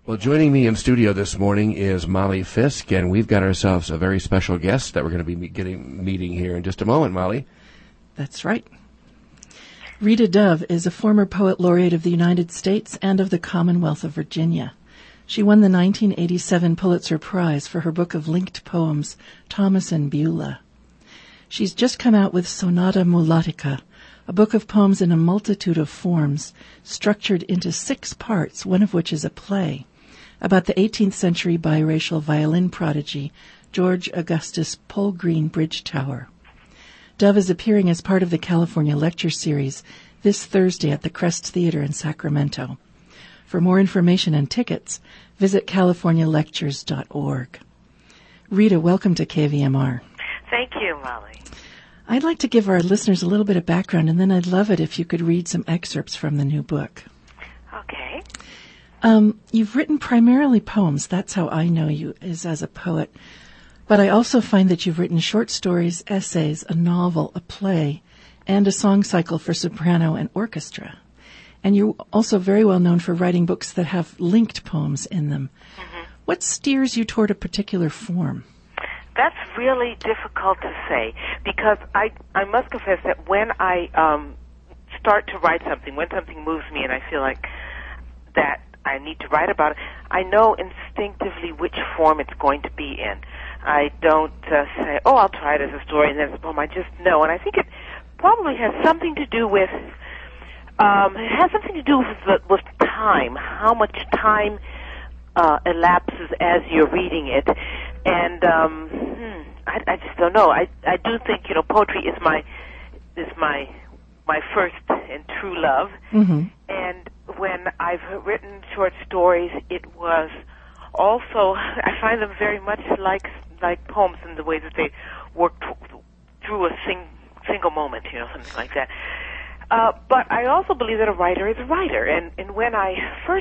Well, joining me in studio this morning is Molly Fisk, and we've got ourselves a very special guest that we're going to be meeting here in just a moment, Molly. That's right. Rita Dove is a former poet laureate of the United States and of the Commonwealth of Virginia. She won the 1987 Pulitzer Prize for her book of linked poems, Thomas and Beulah. She's just come out with Sonata Mulatica, a book of poems in a multitude of forms, structured into 6 parts, one of which is a play, about the 18th century biracial violin prodigy, George Augustus Polgreen Bridgetower. Dove is appearing as part of the California Lecture Series this Thursday at the Crest Theater in Sacramento. For more information and tickets, visit californialectures.org. Rita, welcome to KVMR. Thank you, Molly. I'd like to give our listeners a little bit of background, and then I'd love it if you could read some excerpts from the new book. Okay. You've written primarily poems. That's how I know you, is as a poet. But I also find that you've written short stories, essays, a novel, a play, and a song cycle for soprano and orchestra. And you're also very well known for writing books that have linked poems in them. Mm-hmm. What steers you toward a particular form? That's really difficult to say, because I must confess that when I start to write something, when something moves me and I feel like that I need to write about it, I know instinctively which form it's going to be in. I don't say, oh, I'll try it as a story and then as a poem. I just know. And I think it probably has something to do with, with time, how much time elapses as you're reading it. And I just don't know. I do think, poetry is my first and true love. Mm-hmm. And when I've written short stories, it was also, I find them very much like poems in the way that they work through a single moment, something like that. But I also believe that a writer is a writer. And when I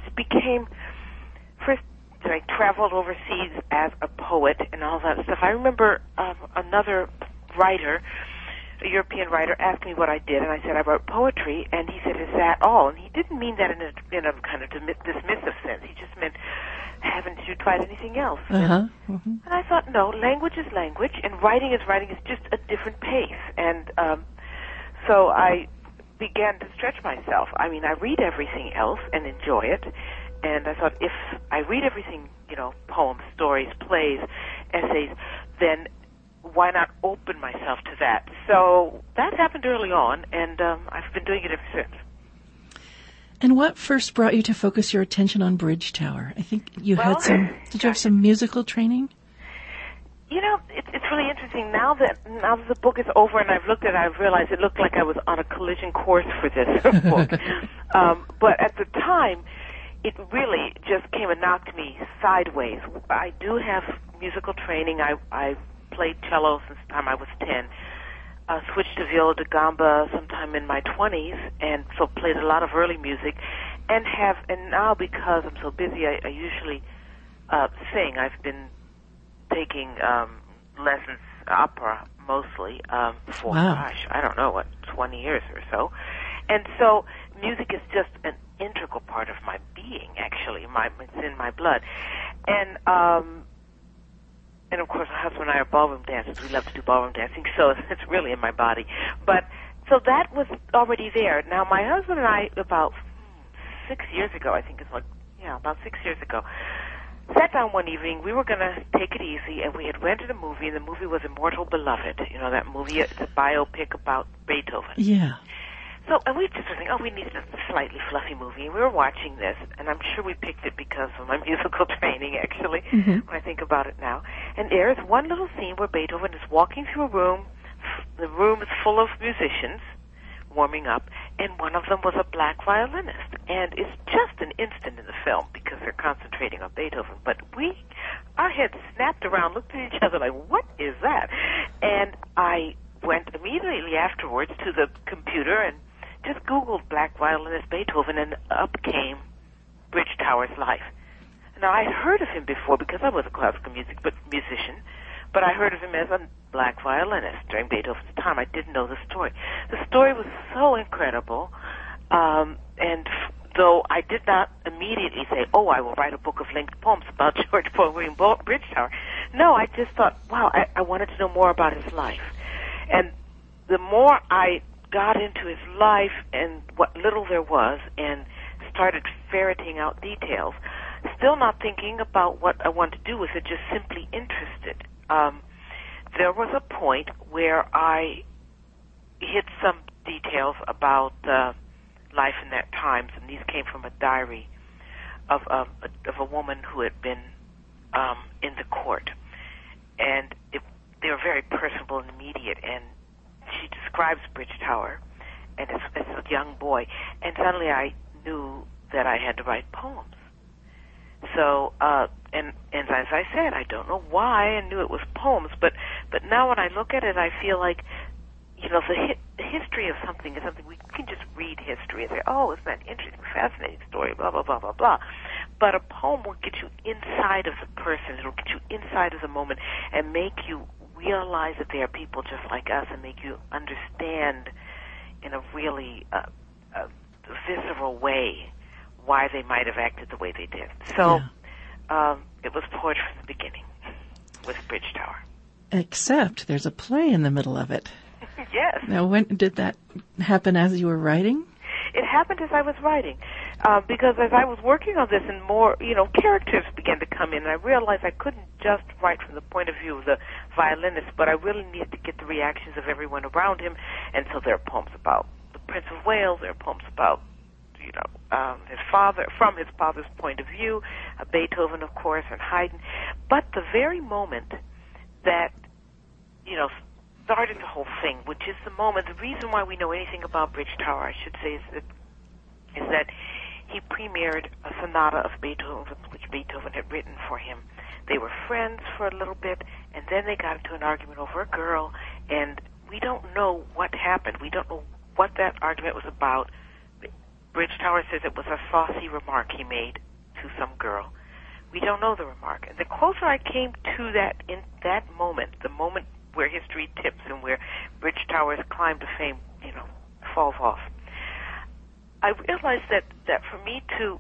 I traveled overseas as a poet and all that stuff, I remember another writer, a European writer, asked me what I did, and I said I wrote poetry, and he said, is that all? And he didn't mean that in a kind of dismissive sense. He just meant, haven't you tried anything else? Uh-huh. Mm-hmm. And I thought, no, language is language, and writing is just a different pace. And so I began to stretch myself. I mean, I read everything else and enjoy it. And I thought, if I read everything, poems, stories, plays, essays, then why not open myself to that? So that happened early on, and I've been doing it ever since. And what first brought you to focus your attention on Bridgetower? I think did you have some musical training? It's really interesting. Now that the book is over and I've looked at it, I've realized it looked like I was on a collision course for this book. But at the time, it really just came and knocked me sideways. I do have musical training. I played cello since the time I was 10. Switched to viola da gamba sometime in my 20s, and so played a lot of early music. And now, because I'm so busy, I usually sing. I've been taking lessons, opera mostly, for, I don't know, 20 years or so. And so music is just an integral part of my being, actually. It's in my blood. And of course, my husband and I are ballroom dancers. We love to do ballroom dancing, so it's really in my body. But so that was already there. Now, my husband and I, about 6 years ago, about 6 years ago, sat down one evening. We were going to take it easy, and we had rented a movie, and the movie was Immortal Beloved. You know that movie? It's a biopic about Beethoven. Yeah. So, and we just were thinking, we need a slightly fluffy movie. And we were watching this, and I'm sure we picked it because of my musical training, actually, when I think about it now. And there is one little scene where Beethoven is walking through a room. The room is full of musicians warming up, and one of them was a black violinist. And it's just an instant in the film because they're concentrating on Beethoven. But our heads snapped around, looked at each other like, what is that? And I went immediately afterwards to the computer and just Googled black violinist Beethoven, and up came Bridgetower's life. Now, I had heard of him before because I was a classical musician, but I heard of him as a black violinist during Beethoven's time. I didn't know the story. The story was so incredible, and though I did not immediately say, oh, I will write a book of linked poems about George William Bridgetower. No, I just thought, wow, I wanted to know more about his life. And the more I got into his life and what little there was and started ferreting out details, still not thinking about what I wanted to do with it, just simply interested. There was a point where I hit some details about life in that times, and these came from a diary of a woman who had been in the court, and they were very personable and immediate. And she describes Bridgetower and as a young boy, and suddenly I knew that I had to write poems. So, and as I said, I don't know why I knew it was poems, but now when I look at it, I feel like, you know, the history of something is something we can just read history and say, oh, isn't that interesting, fascinating story, blah, blah, blah, blah, blah. But a poem will get you inside of the person. It'll get you inside of the moment and make you realize that there are people just like us and make you understand in a really visceral way why they might have acted the way they did. So it was poetry from the beginning with Bridgetower. Except there's a play in the middle of it. Yes. Now, when did that happen? As you were writing? It happened as I was writing, because as I was working on this and more, characters began to come in, and I realized I couldn't just write from the point of view of the violinist, but I really needed to get the reactions of everyone around him, and so there are poems about the Prince of Wales, there are poems about his father, from his father's point of view, Beethoven, of course, and Haydn. But the very moment that, started the whole thing, which is the moment, the reason why we know anything about Bridgetower, I should say, is that he premiered a sonata of Beethoven, which Beethoven had written for him. They were friends for a little bit, and then they got into an argument over a girl, and we don't know what happened. We don't know what that argument was about. Bridgetower says it was a saucy remark he made to some girl. We don't know the remark. And the closer I came to that, in that moment, the moment where history tips and where Bridgetower's climb to fame, falls off, I realized that for me to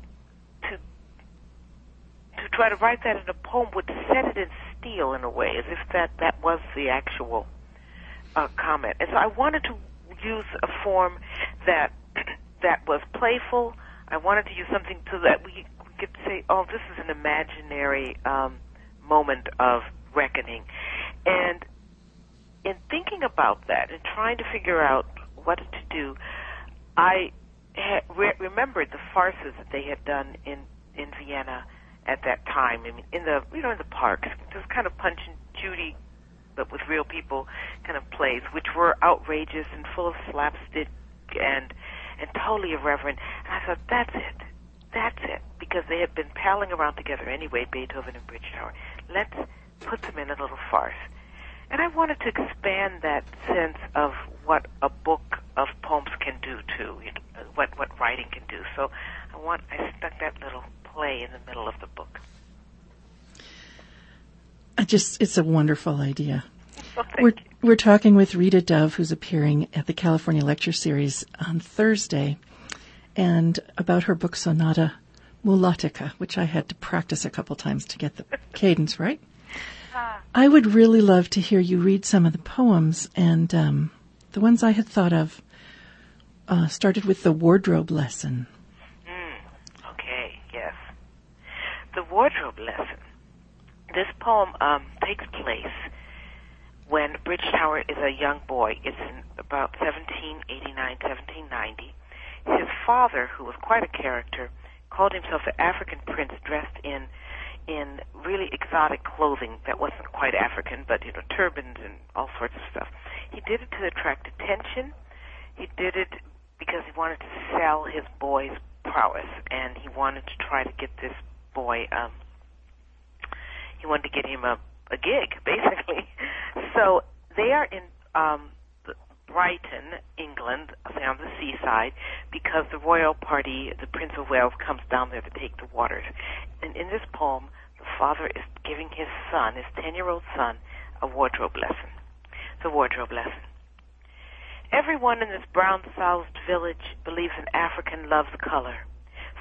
try to write that in a poem would set it in steel in a way, as if that was the actual comment. And so I wanted to use a form that was playful. I wanted to use something so that we could say, oh, this is an imaginary moment of reckoning. And in thinking about that and trying to figure out what to do, I remembered the farces that they had done in Vienna at that time. I mean, in the parks, just kind of Punch and Judy, but with real people kind of plays, which were outrageous and full of slapstick and totally irreverent. And I thought, that's it, because they had been palling around together anyway, Beethoven and Bridgetower. Let's put them in a little farce. And I wanted to expand that sense of what a book of poems can do too, what writing can do. So I stuck that little play in the middle of the book. It's a wonderful idea. Well, We're talking with Rita Dove, who's appearing at the California Lecture Series on Thursday, and about her book Sonata Mulatica, which I had to practice a couple times to get the cadence right. I would really love to hear you read some of the poems, and the ones I had thought of started with the wardrobe lesson. Okay, yes. The wardrobe lesson. This poem takes place when Bridgetower is a young boy. It's in about 1789, 1790. His father, who was quite a character, called himself the African prince, dressed in really exotic clothing that wasn't quite African, but turbans and all sorts of stuff. He did it to attract attention. He did it because he wanted to sell his boy's prowess, and he wanted to try to get this boy. He wanted to get him a gig, basically. So they are in Brighton, England, on the seaside, because the royal party, the Prince of Wales, comes down there to take the waters. And in this poem, the father is giving his son, his 10-year-old son, a wardrobe lesson. The wardrobe lesson. Everyone in this brown-soused village believes an African loves color.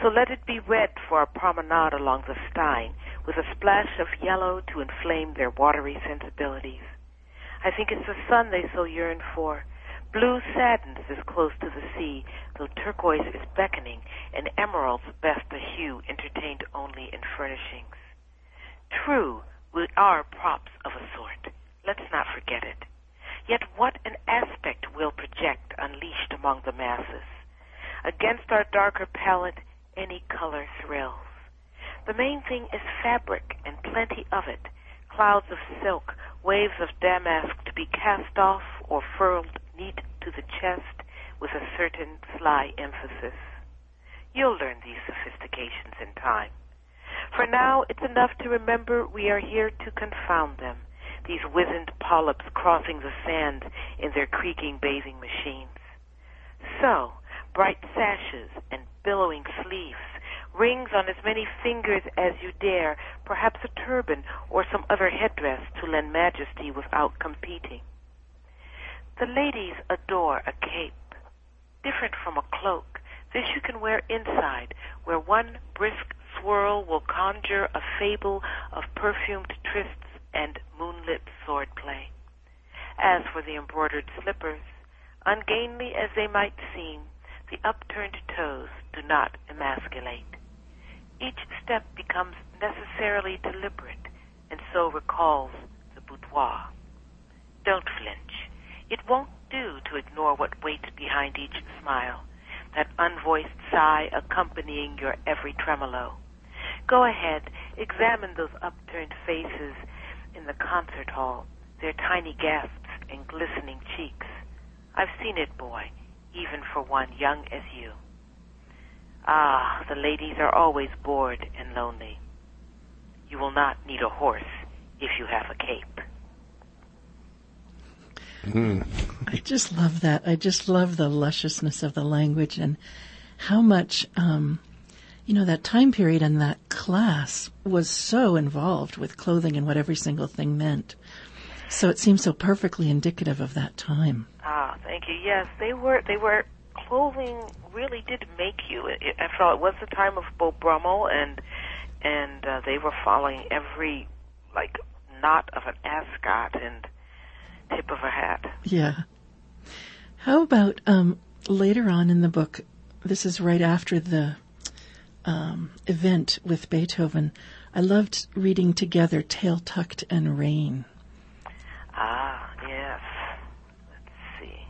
So let it be red for our promenade along the Stein, with a splash of yellow to inflame their watery sensibilities. I think it's the sun they so yearn for. Blue saddens this close to the sea, though turquoise is beckoning, and emerald's best a hue entertained only in furnishings. True, we are props of a sort. Let's not forget it. Yet what an aspect we'll project unleashed among the masses. Against our darker palette, any color thrills. The main thing is fabric, and plenty of it. Clouds of silk, waves of damask to be cast off or furled neat to the chest with a certain sly emphasis. You'll learn these sophistications in time. For now, it's enough to remember we are here to confound them, these wizened polyps crossing the sand in their creaking bathing machines. So, bright sashes and billowing sleeves, rings on as many fingers as you dare, perhaps a turban or some other headdress to lend majesty without competing. The ladies adore a cape, different from a cloak. This you can wear inside, where one brisk swirl will conjure a fable of perfumed trysts and moonlit swordplay. As for the embroidered slippers, ungainly as they might seem, the upturned toes do not emasculate. Each step becomes necessarily deliberate, and so recalls the boudoir. Don't flinch. It won't do to ignore what waits behind each smile, that unvoiced sigh accompanying your every tremolo. Go ahead, examine those upturned faces in the concert hall, their tiny gasps and glistening cheeks. I've seen it, boy, even for one young as you. Ah, the ladies are always bored and lonely. You will not need a horse if you have a cape. I just love that. I just love the lusciousness of the language and how much, that time period and that class was so involved with clothing and what every single thing meant. So it seems so perfectly indicative of that time. Ah, thank you. Yes, they were. Clothing really did make you. After all, it was the time of Beau Brummel, and they were following every knot of an ascot and tip of a hat. Yeah. How about later on in the book? This is right after the event with Beethoven. I loved reading together Tail Tucked and Rain. Ah, yes. Let's see.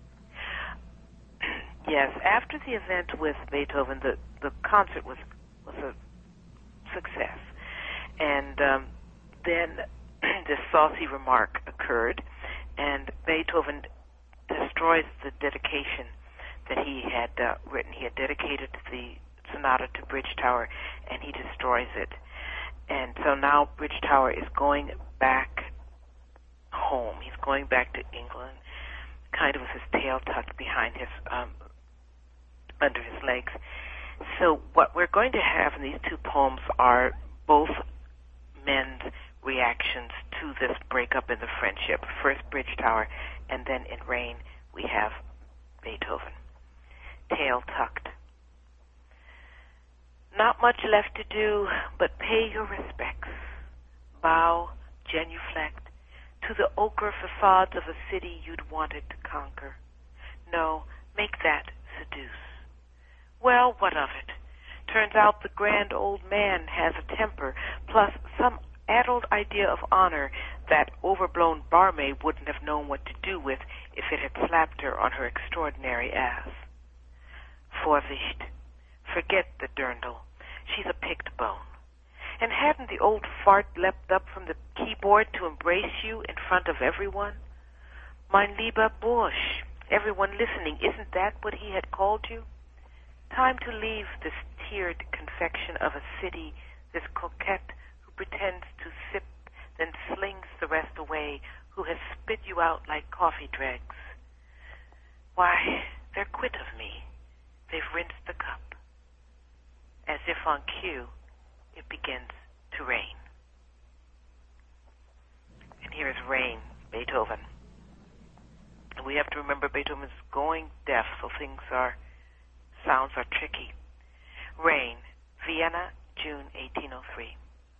Yes, after the event with Beethoven, the concert was a success. And then this saucy remark occurred, and Beethoven destroys the dedication that he had written. He had dedicated the sonata to Bridgetower, and he destroys it. And so now Bridgetower is going back home. He's going back to England, kind of with his tail tucked behind his under his legs. So what we're going to have in these two poems are both men's reactions to this breakup in the friendship. First Bridgetower, and then in Rain we have Beethoven. Tail tucked. Not much left to do but pay your respects, bow, genuflect, to the ochre facades of a city you'd wanted to conquer. No, make that seduce. Well, what of it? Turns out the grand old man has a temper, plus some addled idea of honor that overblown barmaid wouldn't have known what to do with if it had slapped her on her extraordinary ass. Vorsicht. Forget the dirndl. She's a picked bone. And hadn't the old fart leapt up from the keyboard to embrace you in front of everyone? Mein lieber Bursch, everyone listening, isn't that what he had called you? Time to leave this tiered confection of a city, this coquette who pretends to sip, then slings the rest away, who has spit you out like coffee dregs. Why, they're quit of me. They've rinsed the cup. As if on cue, it begins to rain. And here is Rain, Beethoven. And we have to remember Beethoven's going deaf, so sounds are tricky. Rain, Vienna, June 1803.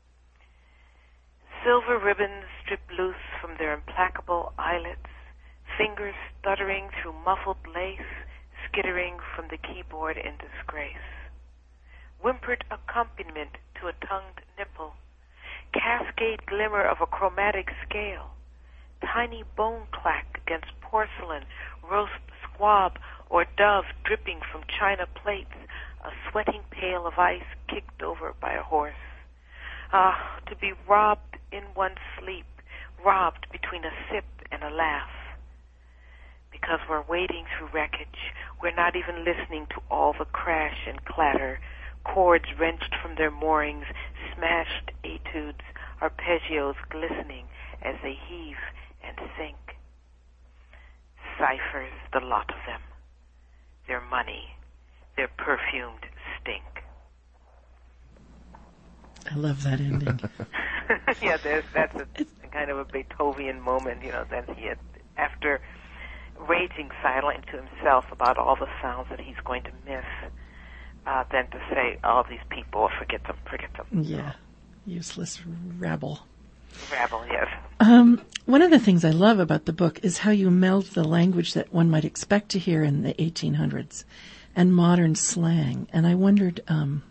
Silver ribbons strip loose from their implacable eyelets, fingers stuttering through muffled lace, skittering from the keyboard in disgrace. Whimpered accompaniment to a tongued nipple, cascade glimmer of a chromatic scale, tiny bone clack against porcelain, roast squab or dove dripping from china plates, a sweating pail of ice kicked over by a horse. Ah, to be robbed in one's sleep, robbed between a sip and a laugh. Because we're wading through wreckage, we're not even listening to all the crash and clatter, chords wrenched from their moorings, smashed etudes, arpeggios glistening as they heave and sink. Ciphers, the lot of them. Their money, their perfumed stink. I love that ending. Yeah, that's a kind of a Beethoven moment, then he had, after raging silently to himself about all the sounds that he's going to miss, then to say, all these people, forget them. Yeah, useless rabble. Rabble, yes. One of the things I love about the book is how you meld the language that one might expect to hear in the 1800s and modern slang. And I wondered,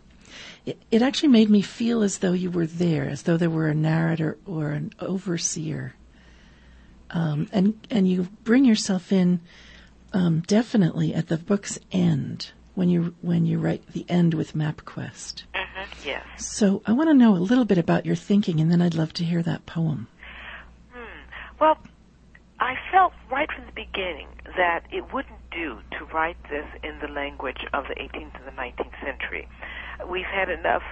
it actually made me feel as though you were there, as though there were a narrator or an overseer. And you bring yourself in definitely at the book's end when you write the end with MapQuest. Mm-hmm, yes. So I want to know a little bit about your thinking, and then I'd love to hear that poem. Well, I felt right from the beginning that it wouldn't do to write this in the language of the 18th and the 19th century. We've had enough,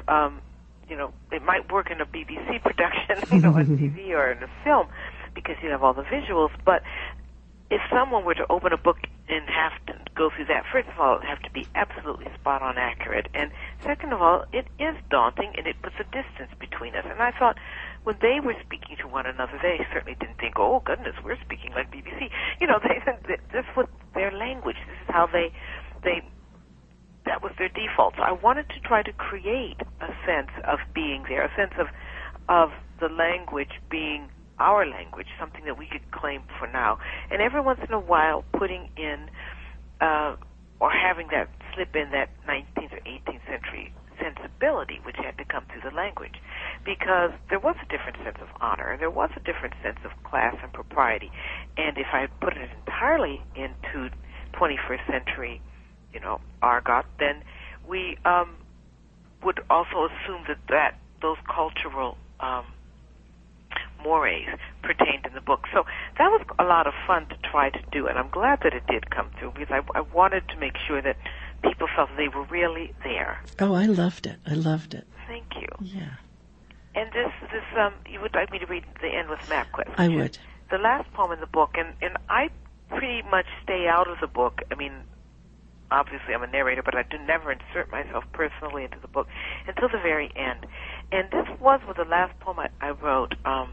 it might work in a BBC production, on TV or in a film, because you have all the visuals, but if someone were to open a book and have to go through that, first of all, it would have to be absolutely spot-on accurate, and second of all, it is daunting, and it puts a distance between us. And I thought, when they were speaking to one another, they certainly didn't think, oh, goodness, we're speaking like BBC. This was their language. This is how that was their default. So I wanted to try to create a sense of being there, a sense of the language being our language, something that we could claim for now. And every once in a while putting in or having that slip in that 19th or 18th century sensibility which had to come through the language, because there was a different sense of honor, there was a different sense of class and propriety. And if I put it entirely into 21st century, argot, then we would also assume that those cultural mores pertained in the book. So that was a lot of fun to try to do, and I'm glad that it did come through, because I wanted to make sure that people felt they were really there. Oh, I loved it. Thank you. Yeah. And this you would like me to read the end with MapQuest? I would. The last poem in the book, and I pretty much stay out of the book. I mean, obviously I'm a narrator, but I do never insert myself personally into the book until the very end. And this was the last poem I wrote.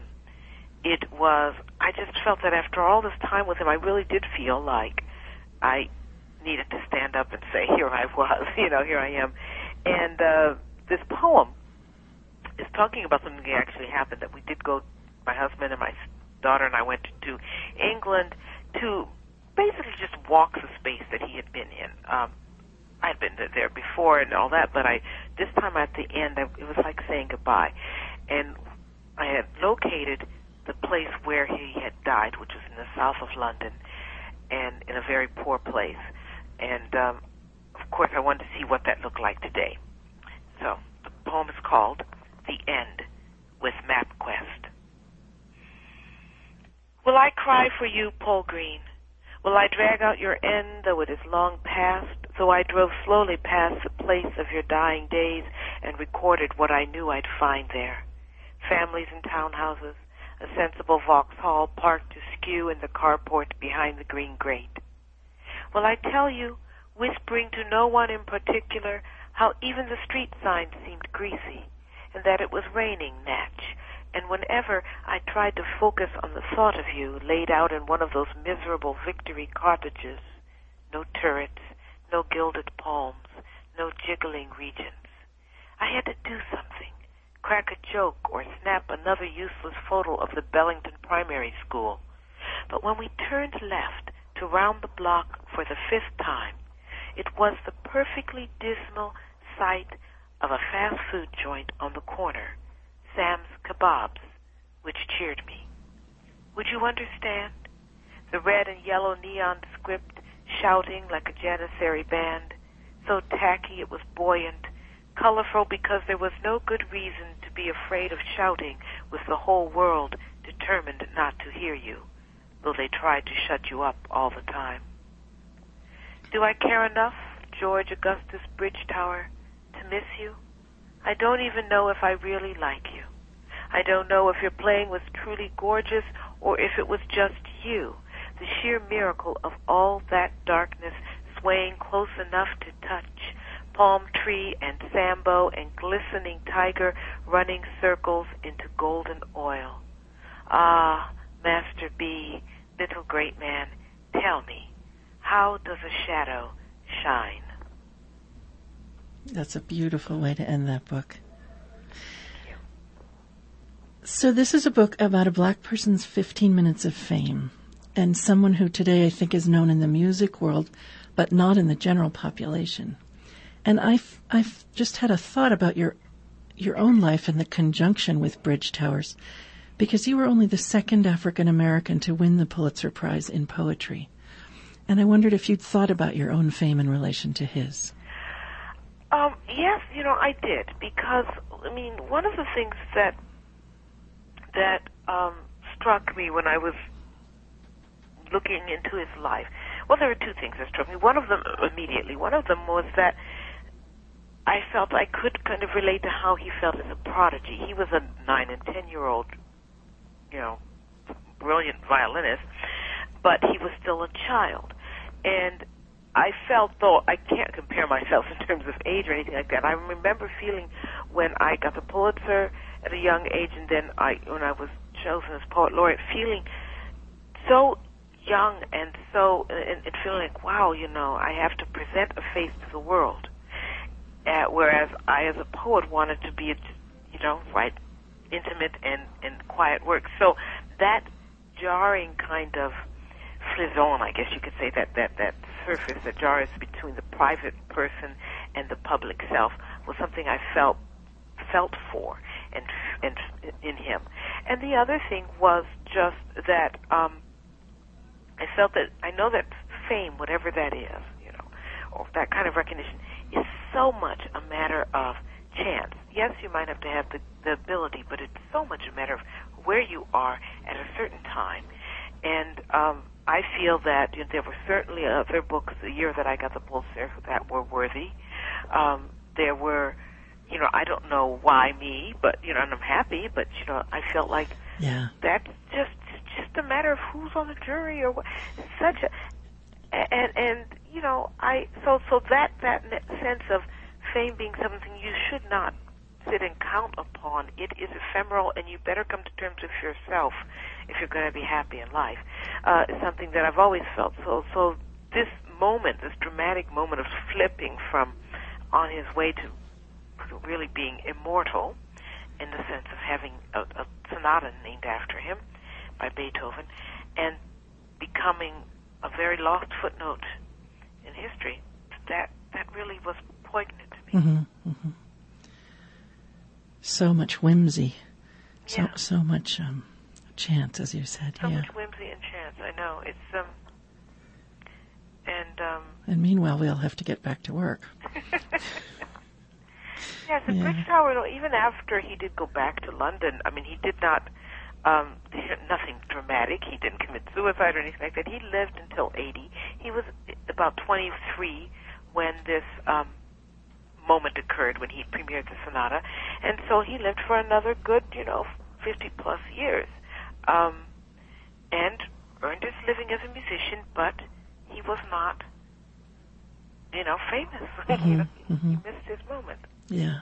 I just felt that after all this time with him, I really did feel like I needed to stand up and say, here I was, here I am. And this poem is talking about something that actually happened, that we did go, my husband and my daughter and I went to England to basically just walk the space that he had been in. I had been there before and all that, but this time at the end, it was like saying goodbye. And I had located the place where he had died, which was in the south of London, and in a very poor place. And, of course, I wanted to see what that looked like today. So the poem is called The End with MapQuest. Will I cry for you, Paul Green? Will I drag out your end, though it is long past, though I drove slowly past the place of your dying days and recorded what I knew I'd find there? Families in townhouses, a sensible Vauxhall parked askew in the carport behind the green grate. Will I tell you, whispering to no one in particular, how even the street signs seemed greasy, and that it was raining, Natch, and whenever I tried to focus on the thought of you laid out in one of those miserable Victory cottages, no turrets, no gilded palms, no jiggling regions. I had to do something, crack a joke or snap another useless photo of the Bellington Primary School. But when we turned left to round the block for the 5th time, it was the perfectly dismal sight of a fast food joint on the corner, Sam's Kebabs, which cheered me. Would you understand? The red and yellow neon script shouting like a Janissary band, so tacky it was buoyant, colorful because there was no good reason to be afraid of shouting with the whole world determined not to hear you, though they tried to shut you up all the time. Do I care enough, George Augustus Bridgetower, to miss you? I don't even know if I really like you. I don't know if your playing was truly gorgeous or if it was just you, the sheer miracle of all that darkness swaying close enough to touch, palm tree and sambo and glistening tiger running circles into golden oil. Ah, Master B, little great man, tell me, how does a shadow shine? That's a beautiful way to end that book. So this is a book about a black person's 15 minutes of fame, and someone who today I think is known in the music world, but not in the general population. And I've just had a thought about your own life in the conjunction with Bridgetowers, because you were only the second African American to win the Pulitzer Prize in poetry. And I wondered if you'd thought about your own fame in relation to his. Yes, I did, because, one of the things that struck me when I was looking into his life, well, there were two things that struck me. One of them was that I felt I could kind of relate to how he felt as a prodigy. He was a 9 and 10-year-old, brilliant violinist, but he was still a child. And I felt, though I can't compare myself in terms of age or anything like that, I remember feeling when I got the Pulitzer at a young age, and then when I was chosen as poet laureate, feeling so young and so, and feeling like, wow, I have to present a face to the world. Whereas I, as a poet, wanted to be, write intimate and quiet work. So that jarring kind of frisson, I guess you could say, that surface that jars between the private person and the public self was something I felt for and in him. And the other thing was just that I felt that I know that fame, whatever that is, or that kind of recognition, is so much a matter of chance. Yes, you might have to have the ability, but it's so much a matter of where you are at a certain time. And I feel that there were certainly other books the year that I got the Pulitzer that were worthy. There were, I don't know why me, but and I'm happy, but I felt like that's just a matter of who's on the jury or what. Such a so that sense of fame being something you should not sit and count upon. It is ephemeral, and you better come to terms with yourself if you're going to be happy in life. It's something that I've always felt. So this moment, this dramatic moment of flipping from on his way to really being immortal, in the sense of having a sonata named after him by Beethoven, and becoming a very lost footnote in history, that really was poignant to me. Mm-hmm, mm-hmm. So much whimsy, Yeah. so much chance, as you said. So much whimsy and chance. I know it's And meanwhile, we'll have to get back to work. Yes, and Bridgetower, even after he did go back to London, he did not, nothing dramatic. He didn't commit suicide or anything like that. He lived until 80. He was about 23 when this moment occurred, when he premiered the sonata. And so he lived for another good, 50-plus years, and earned his living as a musician, but he was not, famous. Mm-hmm. He missed his moment. Yeah.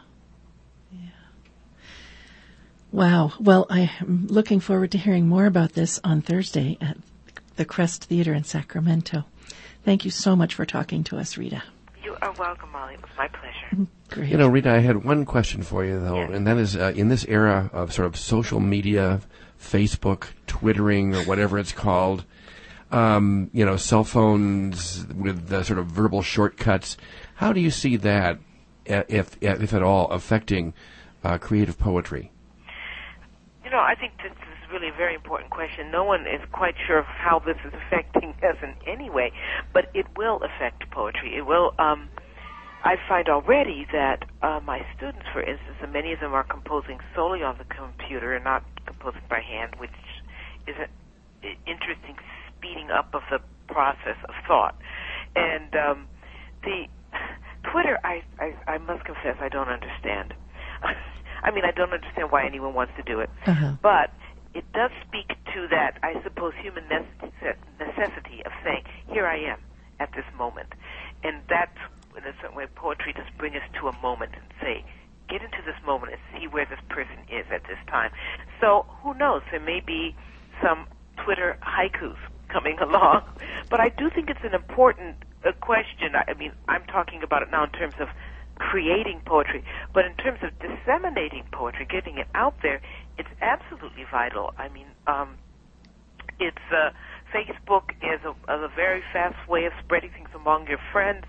Wow. Well, I'm looking forward to hearing more about this on Thursday at the Crest Theater in Sacramento. Thank you so much for talking to us, Rita. You are welcome, Molly. It was my pleasure. Great. You know, Rita, I had one question for you, though, Yes. and that is, in this era of sort of social media, Facebook, Twittering, or whatever it's called, cell phones with sort of verbal shortcuts, how do you see that, if at all, affecting creative poetry? You know, I think this is really a very important question. No one is quite sure of how this is affecting us in any way, but it will affect poetry. It will. I find already that my students, for instance, and many of them are composing solely on the computer and not composing by hand, which is an interesting speeding up of the process of thought. And the Twitter, I must confess, I don't understand. I mean, I don't understand why anyone wants to do it. But it does speak to that, I suppose, human necessity of saying, here I am at this moment. And that's, in a certain way, poetry does bring us to a moment and say, get into this moment and see where this person is at this time. So who knows? There may be some Twitter haikus coming along. But I do think it's an important question. I mean, I'm talking about it now in terms of creating poetry, but in terms of disseminating poetry, getting it out there, it's absolutely vital. I mean, it's Facebook is a very fast way of spreading things among your friends,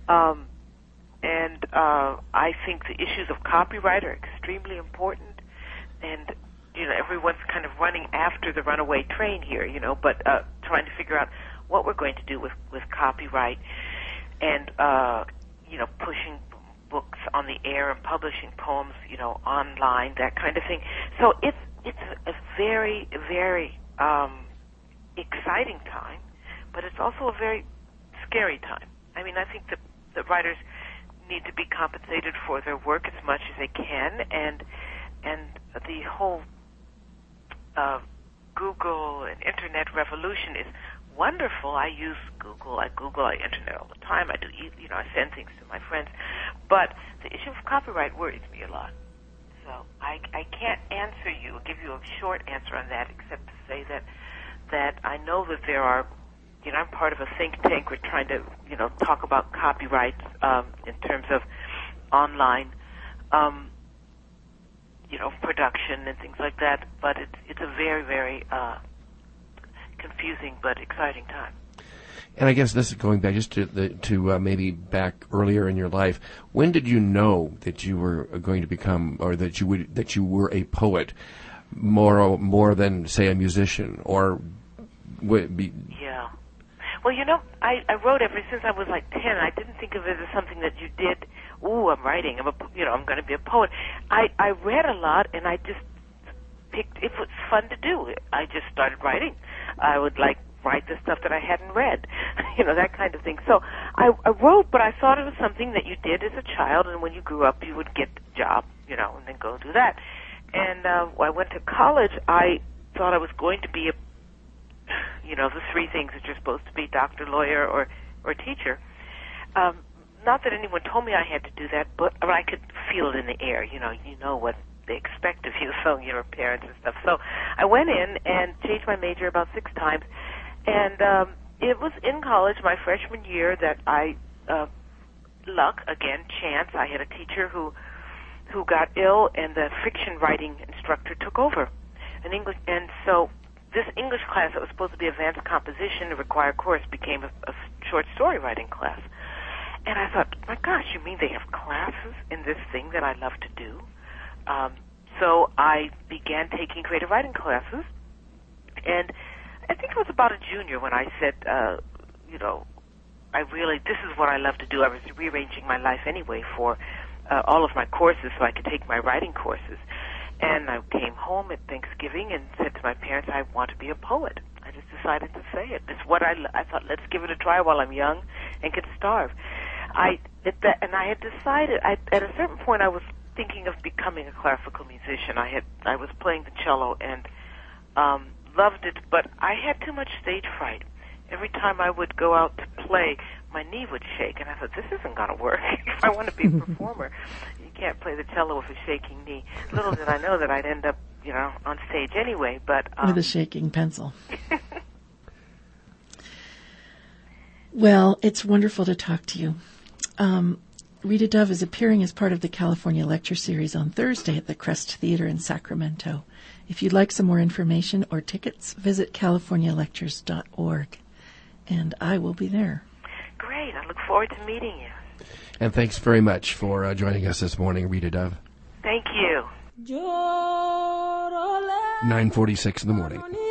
and I think the issues of copyright are extremely important, and everyone's kind of running after the runaway train here, but trying to figure out what we're going to do with copyright, and pushing books on the air and publishing poems, online, that kind of thing. So it's a very, very exciting time, but it's also a very scary time. I mean, I think that the writers need to be compensated for their work as much as they can, and the whole Google and Internet revolution is wonderful. I use Google, I Internet all the time. I do, I send things to my friends. But the issue of copyright worries me a lot. So I can't answer you, give you a short answer on that, except to say that I know that there are, I'm part of a think tank. We're trying to, talk about copyrights in terms of online, production and things like that. But it's a very, very confusing but exciting time. And I guess this is going back just to maybe back earlier in your life. When did you know that you were going to become, or that you were a poet, more than, say, a musician, or would be? Yeah. Well, I wrote ever since I was like 10. I didn't think of it as something that you did. Ooh, I'm writing. I'm going to be a poet. I read a lot, and I just picked. It was fun to do. I just started writing. I would write the stuff that I hadn't read, that kind of thing. So I wrote, but I thought it was something that you did as a child, and when you grew up, you would get a job, and then go do that. And when I went to college, I thought I was going to be the three things that you're supposed to be: doctor, lawyer, or teacher. Not that anyone told me I had to do that, but I could feel it in the air. You know what they expect of you, so your parents and stuff. So I went in and changed my major about 6 times. And it was in college, my freshman year, that I, luck, again, chance, I had a teacher who got ill, and the fiction writing instructor took over in English. And so this English class that was supposed to be advanced composition, a required course, became a short story writing class. And I thought, my gosh, you mean they have classes in this thing that I love to do? So I began taking creative writing classes, and I think it was about a junior when I said, this is what I love to do. I was rearranging my life anyway for all of my courses so I could take my writing courses. And I came home at Thanksgiving and said to my parents, I want to be a poet. I just decided to say it. It's what I thought, let's give it a try while I'm young and can starve. And I had decided, at a certain point I was thinking of becoming a classical musician. I was playing the cello and loved it, but I had too much stage fright. Every time I would go out to play, my knee would shake, and I thought, this isn't going to work. If I want to be a performer, you can't play the cello with a shaking knee. Little did I know that I'd end up, on stage anyway. But with a shaking pencil. Well, it's wonderful to talk to you. Rita Dove is appearing as part of the California Lecture Series on Thursday at the Crest Theater in Sacramento. If you'd like some more information or tickets, visit californialectures.org, and I will be there. Great. I look forward to meeting you. And thanks very much for joining us this morning, Rita Dove. Thank you. 9:46 in the morning.